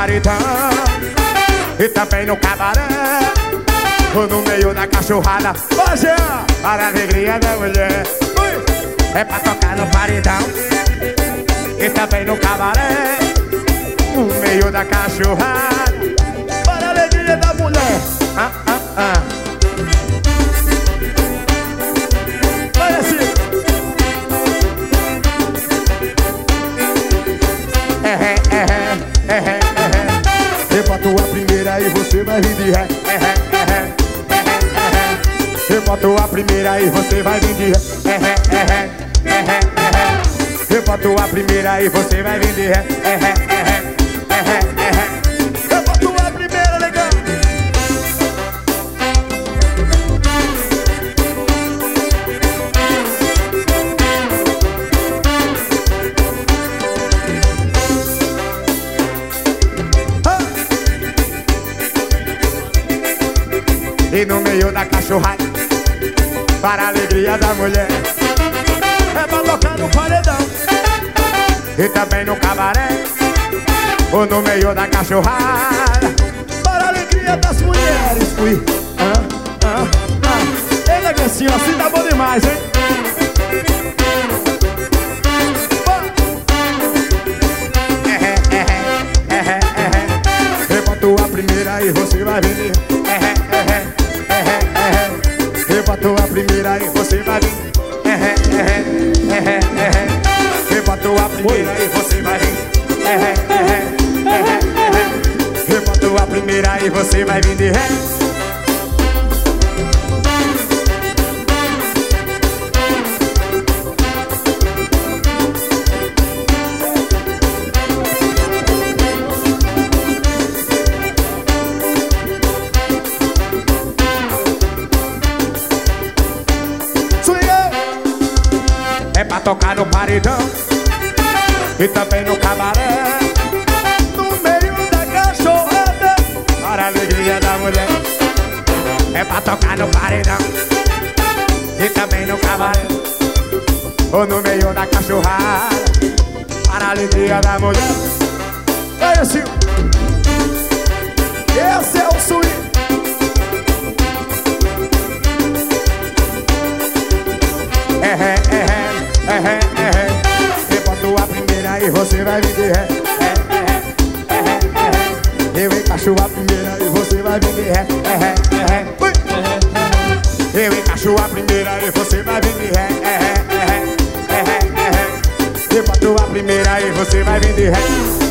paredão e também no cabaré ou no meio da cachorrada. Hoje para a alegria da mulher. É pra tocar no paredão e também no cabaré, no meio da cachorrada, para a alegria da mulher. Vai assim. Eu boto a primeira e você vai vir de ré. Eu boto a primeira e você vai vir de ré. Eu boto a primeira e você vai vir de ré. Eu boto a primeira, legal. E no meio da cachorrada, para a alegria da mulher, é pra tocar no paredão e também no cabaré, ou no meio da cachorrada, para a alegria das mulheres. Ui, elegancinho, assim tá bom demais, hein? Eu boto a primeira e você vai vir. Eu boto a primeira e você vai vir. Eu boto a primeira e você vai vir. Eu boto a primeira e você vai vir de ré. É pra tocar no paredão e também no cabaré, no meio da cachorrada, para a alegria da mulher. É pra tocar no paredão e também no cabaré, ou no meio da cachorrada, para a alegria da mulher. É esse é o swing. Eu boto a primeira e você vai vir de ré. Eu encaixo a primeira e você vai vir de ré. Eu encaixo a primeira e você vai vir de ré. Eu boto a primeira e você vai vir de ré.